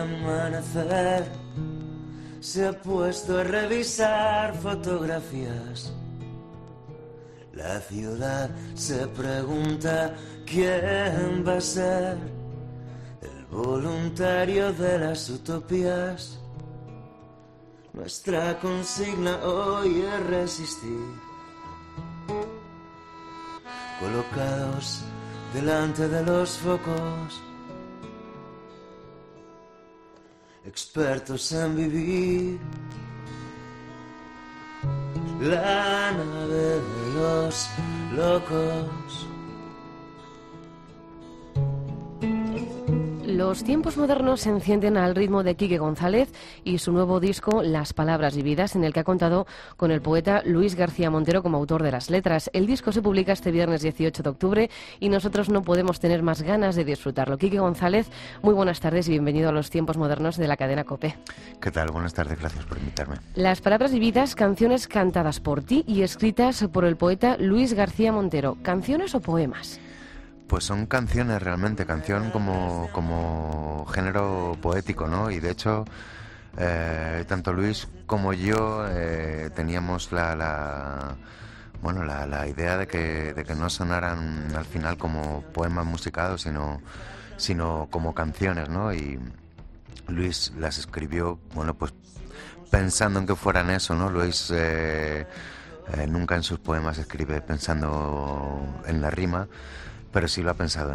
amanecer se ha puesto a revisar fotografías. La ciudad se pregunta quién va a ser el voluntario de las utopías. Nuestra consigna hoy es resistir, colocados delante de los focos, expertos en vivir la nave de los locos. Los tiempos modernos se encienden al ritmo de Quique González y su nuevo disco Las Palabras Vividas, en el que ha contado con el poeta Luis García Montero como autor de las letras. El disco se publica este viernes 18 de octubre y nosotros no podemos tener más ganas de disfrutarlo. Quique González, muy buenas tardes y bienvenido a los tiempos modernos de la cadena COPE. ¿Qué tal? Buenas tardes, gracias por invitarme. Las Palabras Vividas, canciones cantadas por ti y escritas por el poeta Luis García Montero. ¿Canciones o poemas? Pues son canciones realmente, canción como género poético, ¿no? Y de hecho, tanto Luis como yo teníamos la idea de que no sonaran al final como poemas musicados, sino como canciones, ¿no? Y Luis las escribió, bueno, pues pensando en que fueran eso, ¿no? Luis nunca en sus poemas escribe pensando en la rima, pero sí lo ha pensado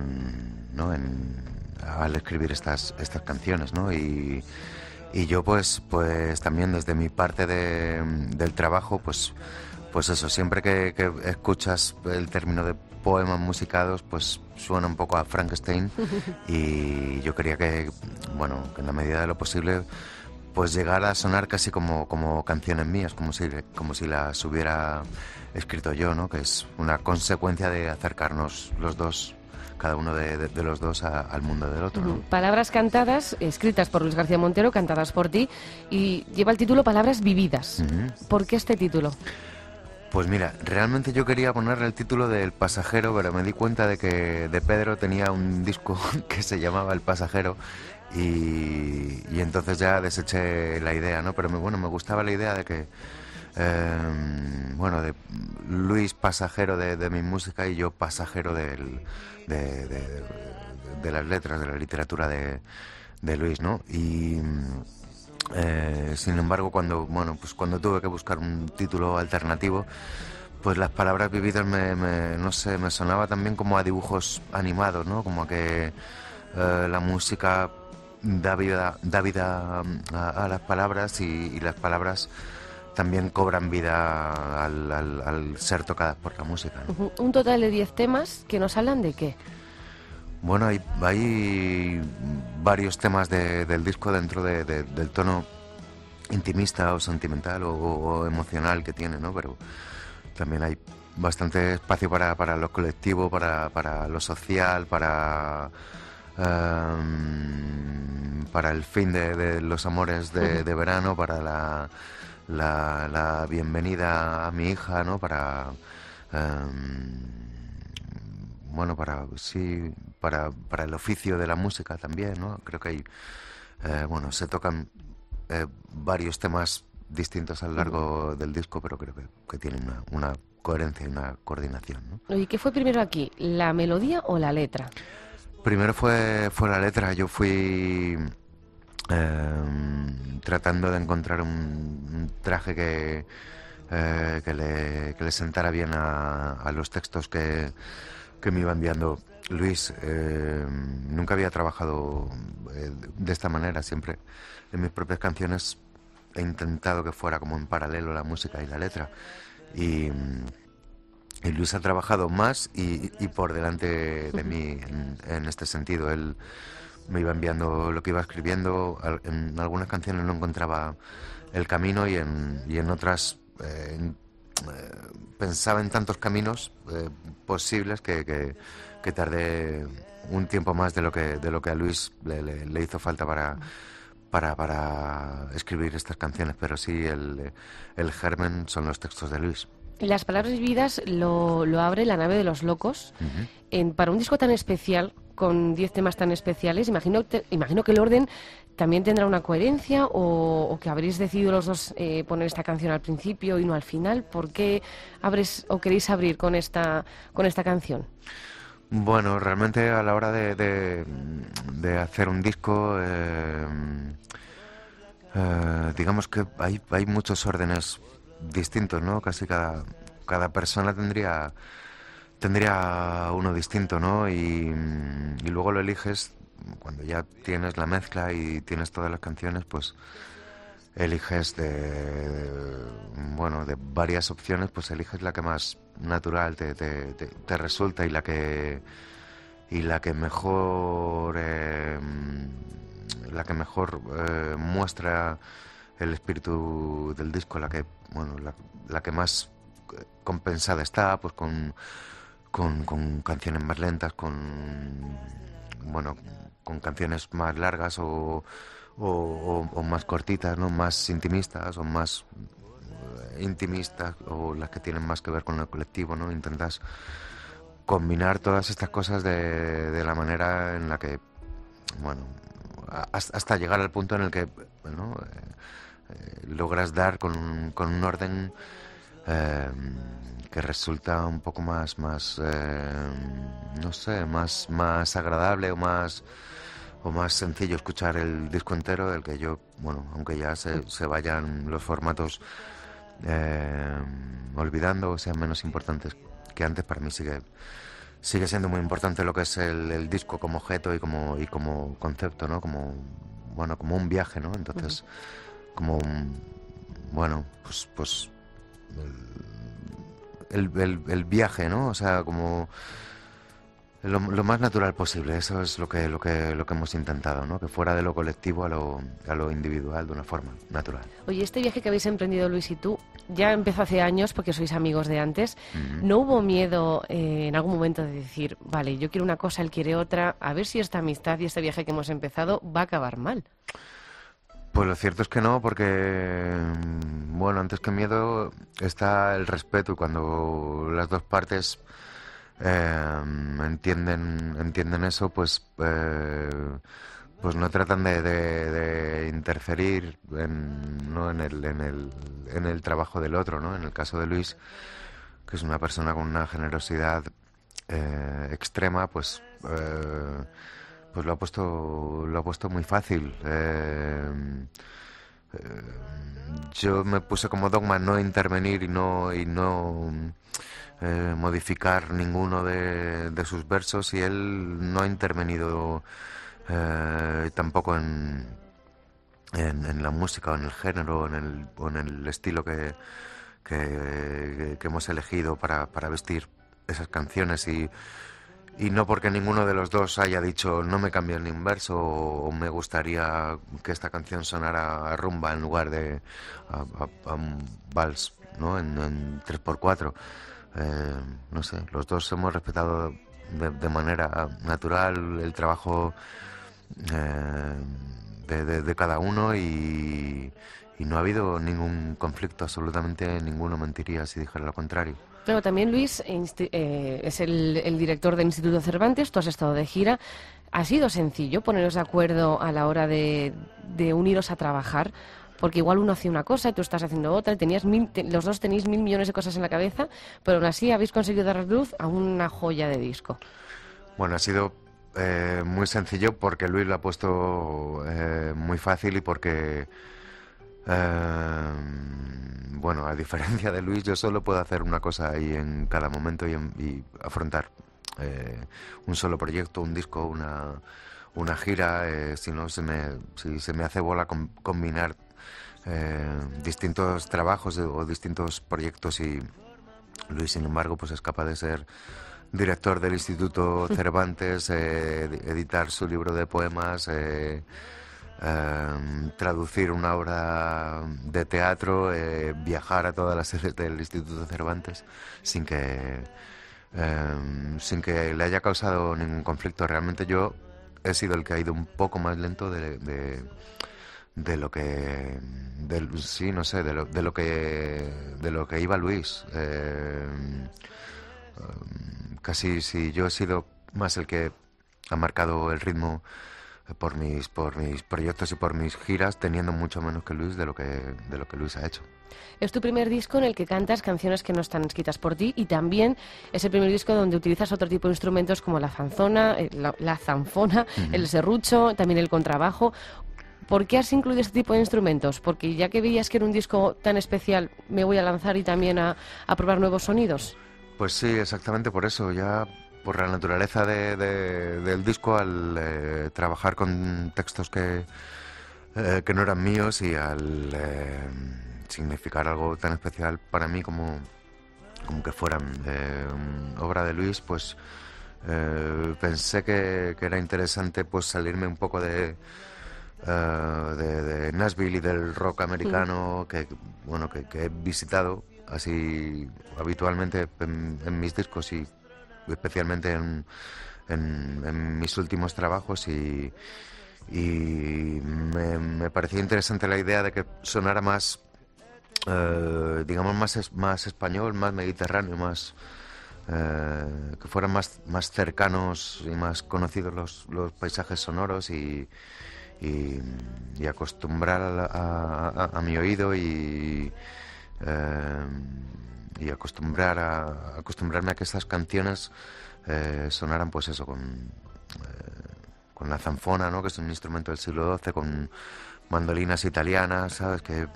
al escribir estas canciones, ¿no? Y yo pues también desde mi parte del trabajo, pues eso, siempre que escuchas el término de poemas musicados, pues suena un poco a Frankenstein y yo quería que en la medida de lo posible pues llegara a sonar casi como canciones mías, como si las hubiera escrito yo, ¿no? Que es una consecuencia de acercarnos los dos, cada uno de los dos al mundo del otro, ¿no? Palabras cantadas, escritas por Luis García Montero, cantadas por ti, y lleva el título Palabras Vividas. ¿Por qué este título? Pues mira, realmente yo quería ponerle el título de El Pasajero, pero me di cuenta de que De Pedro tenía un disco que se llamaba El Pasajero y entonces ya deseché la idea, ¿no? Pero me gustaba la idea de que de Luis pasajero de mi música y yo pasajero de las letras, de la literatura de Luis, ¿no? Y sin embargo, cuando tuve que buscar un título alternativo, pues Las Palabras Vividas me sonaba también como a dibujos animados, ¿no? Como a que la música da vida a las palabras y las palabras también cobran vida al ser tocadas por la música, ¿no? Un total de 10 temas que nos hablan de ¿qué? Bueno, hay varios temas del disco dentro del tono intimista o sentimental o emocional que tiene, ¿no? Pero también hay bastante espacio para lo colectivo, para lo social, para el fin de los amores de verano, para la bienvenida a mi hija, ¿no? Para el oficio de la música también, ¿no? Creo que hay se tocan varios temas distintos a lo largo del disco, pero creo que tienen una coherencia y una coordinación, ¿no? ¿Y qué fue primero aquí, la melodía o la letra? Primero fue la letra. Yo fui tratando de encontrar un traje que le sentara bien a los textos que me iba enviando Luis. Nunca había trabajado de esta manera. Siempre en mis propias canciones he intentado que fuera como en paralelo la música y la letra, y Luis ha trabajado más y por delante de mí en este sentido. Él me iba enviando lo que iba escribiendo. En algunas canciones no encontraba el camino y en otras pensaba en tantos caminos posibles que tardé un tiempo más de lo que a Luis le hizo falta para escribir estas canciones, pero sí el germen son los textos de Luis. Las Palabras Vividas lo abre La Nave de los Locos. Para un disco tan especial con 10 temas tan especiales, imagino que el orden también tendrá una coherencia o que habréis decidido los dos poner esta canción al principio y no al final. ¿Por qué queréis abrir con esta canción? Bueno, realmente a la hora de hacer un disco, digamos que hay muchos órdenes distintos, ¿no? Casi cada persona tendría uno distinto, ¿no? Y luego lo eliges cuando ya tienes la mezcla y tienes todas las canciones, pues eliges de varias opciones, pues eliges la que más natural te resulta y la que mejor muestra el espíritu del disco, la que más compensada está, pues con canciones más lentas, con canciones más largas o más cortitas, ¿no? Más intimistas o más intimistas, o las que tienen más que ver con el colectivo, ¿no? Intentas combinar todas estas cosas de la manera en la que, hasta llegar al punto en el que, logras dar con un orden que resulta un poco más agradable o más sencillo escuchar el disco entero, del que yo, aunque ya se vayan los formatos olvidando o sean menos importantes que antes, para mí sigue siendo muy importante lo que es el disco como objeto y como concepto, ¿no? Como un viaje, ¿no? Entonces, pues el viaje, ¿no? O sea, como lo más natural posible. Eso es lo que hemos intentado, ¿no? Que fuera de lo colectivo a lo individual de una forma natural. Oye, este viaje que habéis emprendido Luis y tú ya empezó hace años porque sois amigos de antes. Mm-hmm. ¿No hubo miedo en algún momento de decir, vale, yo quiero una cosa, él quiere otra, a ver si esta amistad y este viaje que hemos empezado va a acabar mal? Pues lo cierto es que no, porque, antes que miedo está el respeto, y cuando las dos partes entienden eso, pues no tratan de interferir en el trabajo del otro, ¿no? En el caso de Luis, que es una persona con una generosidad extrema, pues lo ha puesto muy fácil. Yo me puse como dogma no intervenir y no modificar ninguno de sus versos, y él no ha intervenido tampoco en la música o en el género o en el estilo que hemos elegido para vestir esas canciones, y no porque ninguno de los dos haya dicho no me cambien ni un verso o me gustaría que esta canción sonara a rumba en lugar de a un vals, ¿no? En 3x4. No sé, los dos hemos respetado de manera natural el trabajo de cada uno, y no ha habido ningún conflicto, absolutamente ninguno mentiría si dijera lo contrario. Claro, también Luis es el director del Instituto Cervantes, tú has estado de gira. ¿Ha sido sencillo poneros de acuerdo a la hora de uniros a trabajar? Porque igual uno hace una cosa y tú estás haciendo otra, y los dos tenéis 1.000 millones de cosas en la cabeza, pero aún así habéis conseguido dar luz a una joya de disco. Bueno, ha sido muy sencillo porque Luis lo ha puesto muy fácil, y porque a diferencia de Luis, yo solo puedo hacer una cosa ahí en cada momento y afrontar un solo proyecto, un disco, una gira. Si se me hace bola combinar distintos trabajos o distintos proyectos, y Luis, sin embargo, pues es capaz de ser director del Instituto Cervantes, editar su libro de poemas, traducir una obra de teatro, viajar a todas las sedes del Instituto Cervantes sin que le haya causado ningún conflicto. Realmente yo he sido el que ha ido un poco más lento de lo que iba Luis. Casi si yo he sido más el que ha marcado el ritmo por mis proyectos y por mis giras, teniendo mucho menos que Luis de lo que Luis ha hecho. Es tu primer disco en el que cantas canciones que no están escritas por ti, y también es el primer disco donde utilizas otro tipo de instrumentos como la zanfona, el serrucho, también el contrabajo. ¿Por qué has incluido este tipo de instrumentos? Porque ya que veías que era un disco tan especial, me voy a lanzar y también a probar nuevos sonidos. Pues sí, exactamente por eso. Ya por la naturaleza del disco, al trabajar con textos que no eran míos, y al significar algo tan especial para mí como que fueran obra de Luis, pues pensé que era interesante pues salirme un poco de Nashville y del rock americano que he visitado así habitualmente en mis discos, y especialmente en mis últimos trabajos, y me parecía interesante la idea de que sonara más digamos más español, más mediterráneo, más que fueran más cercanos y más conocidos los paisajes sonoros, y acostumbrar a mi oído y acostumbrarme a que estas canciones sonaran pues eso con la zanfona, ¿no? Que es un instrumento del siglo XII, con mandolinas italianas, ¿sabes? Que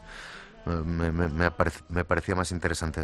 me parecía más interesante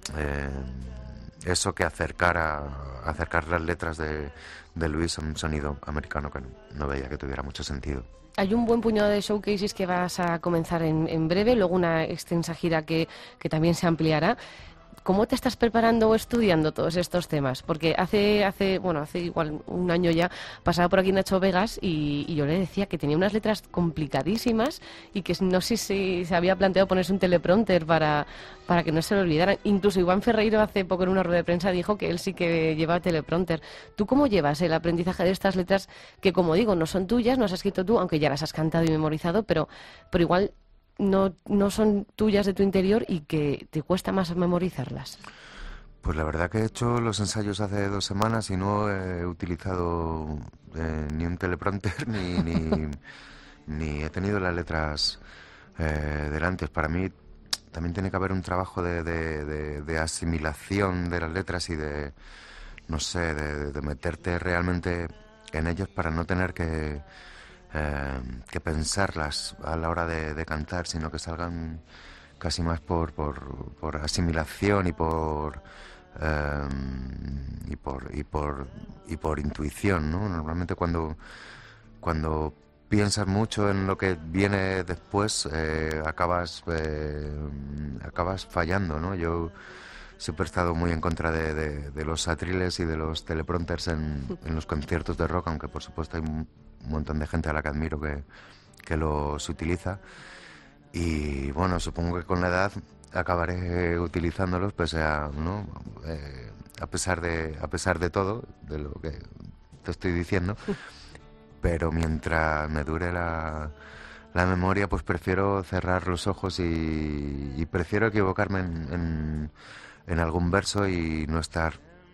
eso que acercar las letras de Luis a un sonido americano que no veía que tuviera mucho sentido. Hay un buen puñado de showcases que vas a comenzar en breve, luego una extensa gira que también se ampliará. ¿Cómo te estás preparando o estudiando todos estos temas? Porque hace igual un año ya pasaba por aquí Nacho Vegas y yo le decía que tenía unas letras complicadísimas y que no sé si se había planteado ponerse un teleprompter para que no se lo olvidaran. Incluso Iván Ferreiro hace poco en una rueda de prensa dijo que él sí que lleva teleprompter. ¿Tú cómo llevas el aprendizaje de estas letras que, como digo, no son tuyas, no has escrito tú, aunque ya las has cantado y memorizado, pero igual no son tuyas de tu interior y que te cuesta más memorizarlas? Pues la verdad que he hecho los ensayos hace 2 semanas y no he utilizado ni un teleprompter ni he tenido las letras delante. Para mí también tiene que haber un trabajo de asimilación de las letras y de meterte realmente en ellas para no tener que pensarlas a la hora de cantar, sino que salgan casi más por asimilación y por intuición, ¿no? Normalmente cuando piensas mucho en lo que viene después, acabas fallando, ¿no? Yo siempre he estado muy en contra de los atriles y de los teleprompters en los conciertos de rock, aunque por supuesto hay un montón de gente a la que admiro que los utiliza. Y bueno, supongo que con la edad acabaré utilizándolos, pues ¿no? A pesar de todo, de lo que te estoy diciendo. Pero mientras me dure la memoria, pues prefiero cerrar los ojos y prefiero equivocarme en algún verso y no estar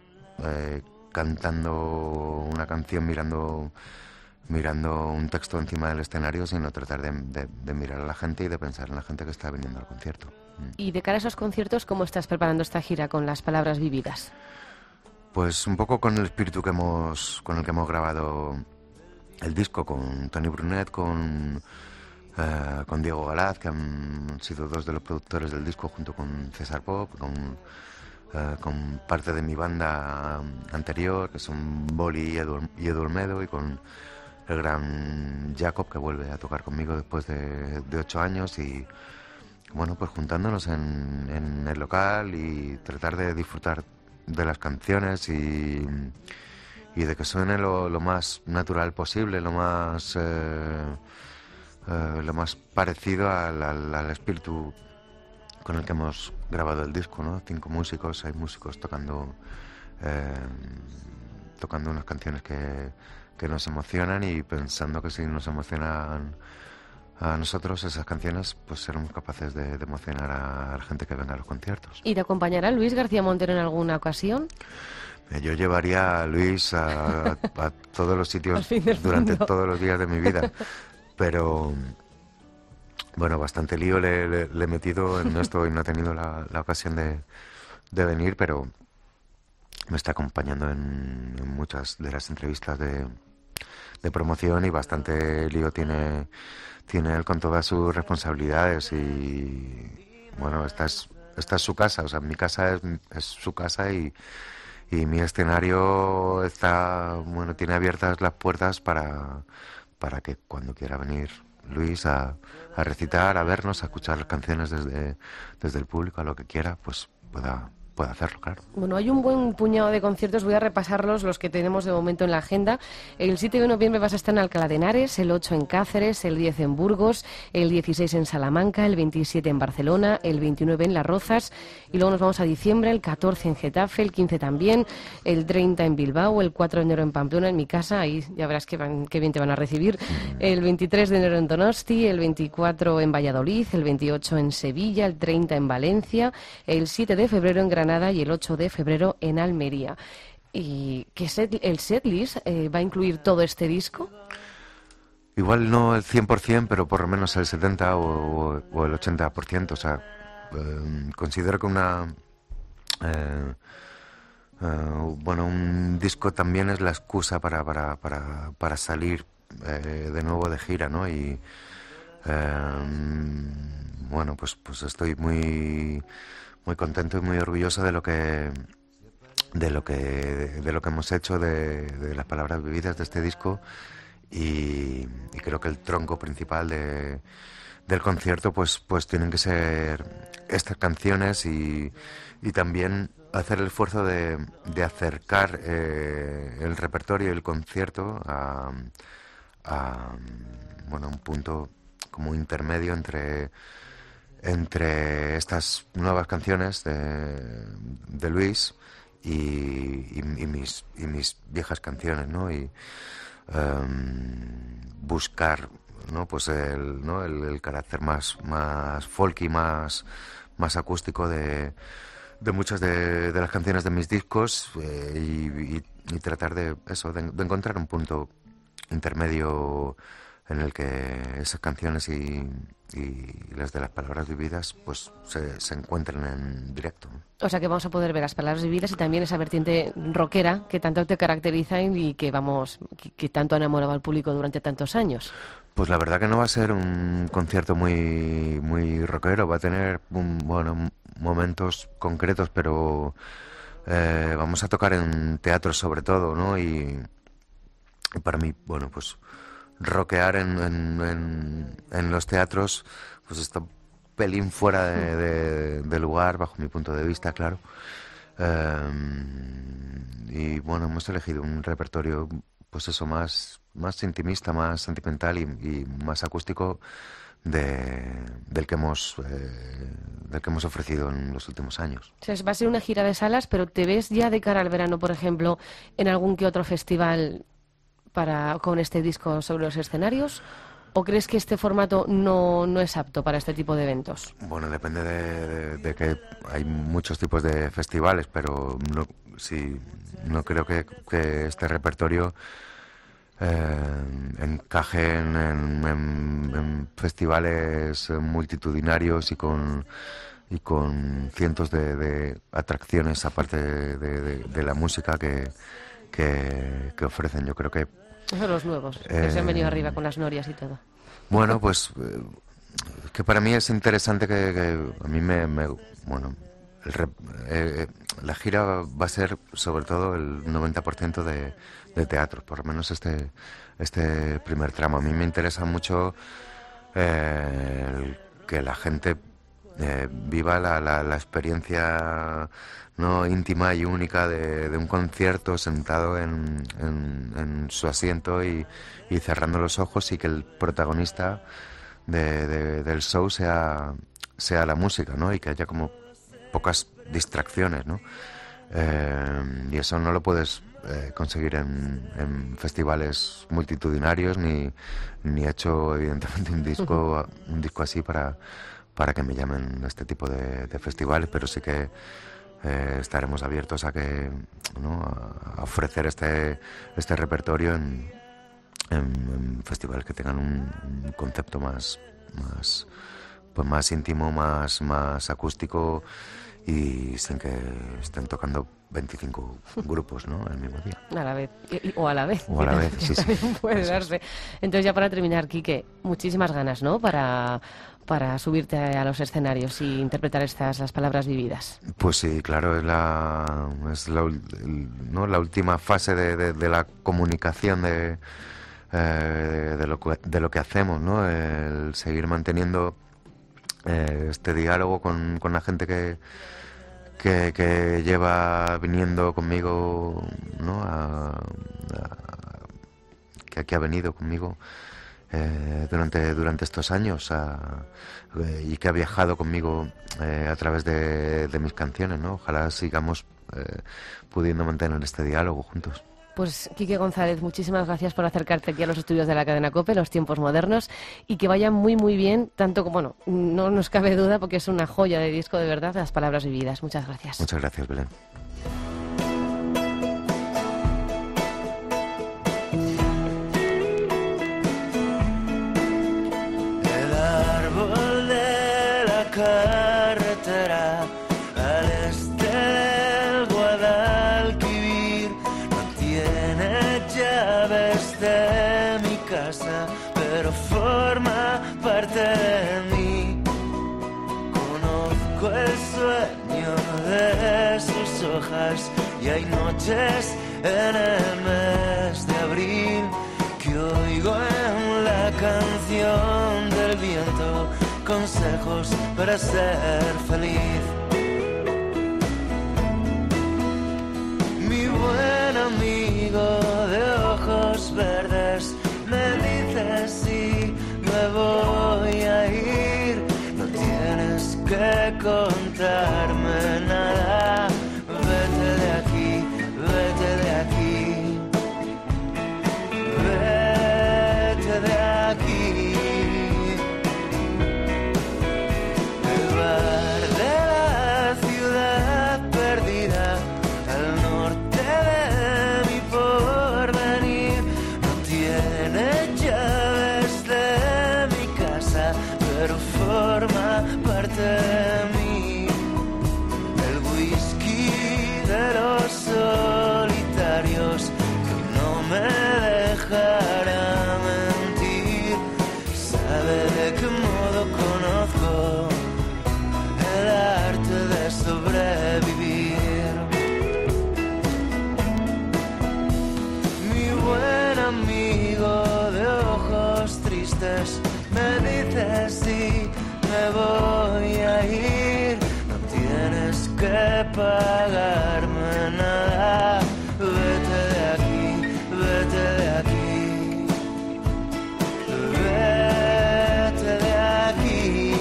cantando una canción mirando un texto encima del escenario, sino tratar de mirar a la gente y de pensar en la gente que está viniendo al concierto. Y de cara a esos conciertos, ¿cómo estás preparando esta gira con las palabras vividas? Pues un poco con el espíritu con el que hemos grabado el disco, con Tony Brunet, con Diego Galaz, que han sido 2 de los productores del disco, junto con César Pop, con parte de mi banda anterior, que son Boli y Edu Olmedo, y con el gran Jacob, que vuelve a tocar conmigo después de 8 años, y bueno, pues juntándonos en el local y tratar de disfrutar de las canciones y de que suene lo más natural posible, lo más parecido al espíritu con el que hemos grabado el disco, ¿no? 5 músicos, 6 músicos tocando unas canciones que nos emocionan, y pensando que si nos emocionan a nosotros esas canciones, pues seremos capaces de emocionar a la gente que venga a los conciertos. ¿Y te acompañará Luis García Montero en alguna ocasión? Yo llevaría a Luis a todos los sitios durante mundo. todos los días de mi vida, pero bueno, bastante lío le he metido en esto y no he tenido la ocasión de venir, pero me está acompañando en muchas de las entrevistas de promoción y bastante lío tiene él con todas sus responsabilidades y bueno, esta es su casa, o sea, mi casa es su casa y mi escenario tiene abiertas las puertas para que cuando quiera venir Luis a recitar, a vernos, a escuchar las canciones desde el público, a lo que quiera, pues pueda hacerlo, claro. Bueno, hay un buen puñado de conciertos, voy a repasarlos, los que tenemos de momento en la agenda. El 7 de noviembre vas a estar en Alcalá de Henares, el 8 en Cáceres, el 10 en Burgos, el 16 en Salamanca, el 27 en Barcelona, el 29 en Las Rozas, y luego nos vamos a diciembre, el 14 en Getafe, el 15 también, el 30 en Bilbao, el 4 de enero en Pamplona, en mi casa, ahí ya verás qué bien te van a recibir, el 23 de enero en Donosti, el 24 en Valladolid, el 28 en Sevilla, el 30 en Valencia, el 7 de febrero en Granada y el 8 de febrero en Almería. ¿Y el setlist va a incluir todo este disco? Igual no el 100%, pero por lo menos el 70% o el 80%. O sea, considero que un disco también es la excusa para salir de nuevo de gira, ¿no? Y bueno, pues estoy muy contento y muy orgulloso de lo que hemos hecho, de las palabras vividas de este disco y creo que el tronco principal del concierto pues tienen que ser estas canciones y también hacer el esfuerzo de acercar el repertorio y el concierto a un punto como intermedio entre estas nuevas canciones de Luis y mis viejas canciones, ¿no? Y buscar, ¿no? Pues el carácter más folky, más acústico de muchas de las canciones de mis discos y tratar de encontrar un punto intermedio en el que esas canciones y las de las palabras vividas pues se encuentren en directo. O sea que vamos a poder ver las palabras vividas y también esa vertiente rockera que tanto te caracteriza y que tanto ha enamorado al público durante tantos años. Pues la verdad que no va a ser un concierto muy rockero, va a tener momentos concretos, pero vamos a tocar en teatro sobre todo, ¿no? Y para mí, bueno, pues rockear en los teatros pues está un pelín fuera de lugar bajo mi punto de vista, claro, y bueno, hemos elegido un repertorio pues eso, más intimista, más sentimental y más acústico del que hemos ofrecido en los últimos años. O sea, va a ser una gira de salas, pero ¿te ves ya de cara al verano, por ejemplo, en algún que otro festival con este disco sobre los escenarios? ¿O crees que este formato no es apto para este tipo de eventos? Bueno, depende de que hay muchos tipos de festivales, pero no creo que este repertorio encaje en festivales multitudinarios y con cientos de atracciones aparte de la música que ofrecen. Yo creo que son los nuevos, que se han venido arriba con las norias y todo. Bueno, pues que para mí es interesante que a mí la gira va a ser sobre todo el 90% de teatro, por lo menos este primer tramo. A mí me interesa mucho que la gente viva la experiencia no íntima y única de un concierto sentado en su asiento y cerrando los ojos y que el protagonista del show sea la música, ¿no? Y que haya como pocas distracciones, ¿no? Y eso no lo puedes conseguir en festivales multitudinarios ni he hecho evidentemente un disco así para que me llamen a este tipo de festivales, pero sí que estaremos abiertos a que, ¿no?, a ofrecer este repertorio en festivales que tengan un concepto más íntimo, más acústico, y sin que estén tocando 25 grupos, ¿no?, al mismo día. A la vez. O a la vez. O a la vez, sí. También puede Eso darse. es. Entonces, ya para terminar, Quique, muchísimas ganas, ¿no?, para subirte a los escenarios y interpretar las palabras vividas. Pues sí, claro, es la última fase de la comunicación de lo que hacemos, ¿no? El seguir manteniendo este diálogo con la gente que lleva viniendo conmigo, ¿no?, que ha venido conmigo durante estos años, y que ha viajado conmigo a través de mis canciones, ¿no? Ojalá sigamos pudiendo mantener este diálogo juntos. Pues Quique González, muchísimas gracias por acercarte aquí a los estudios de la cadena COPE, los tiempos modernos, y que vaya muy muy bien, tanto como, bueno, no nos cabe duda porque es una joya de disco, de verdad, las palabras vividas. Muchas gracias. Muchas gracias, Belén. El árbol de la carretera al este del Guadalquivir no tiene llaves de mi casa, pero forma parte de mí. Conozco el sueño de sus hojas y hay noches en el mes de abril que oigo en la canción del viento consejos para ser feliz. Mi buen amigo de ojos verdes me dice si me voy a ir. No tienes que contarme nada. Vete de aquí, vete de aquí. Vete de aquí. El bar de la ciudad perdida al norte de mi porvenir no tiene llaves de mi casa, pero forma parte de mí. El whisky de los solitarios que no me dejará mentir. ¿Sabe de qué modo conozco el arte de sobrevivir? Mi buen amigo de ojos tristes me dice si me voy a ir. No tienes que pagarme nada. Vete de aquí, vete de aquí. Vete de aquí.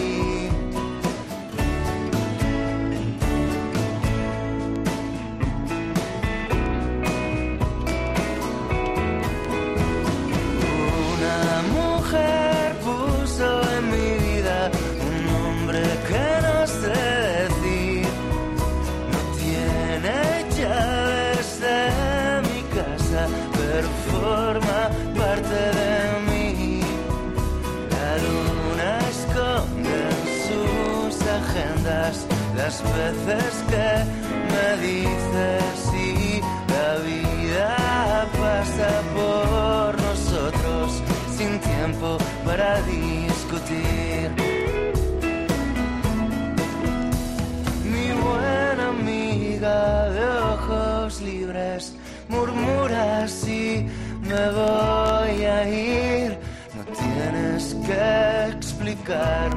Una mujer puso en mi vida un nombre que no sé decir. No tiene llaves de mi casa, pero forma parte de mí. La luna esconde en sus agendas las veces que me dice sí. La vida pasa por nosotros sin tiempo para discutir. Mi buena amiga de ojos libres murmura si me voy a ir. No tienes que explicar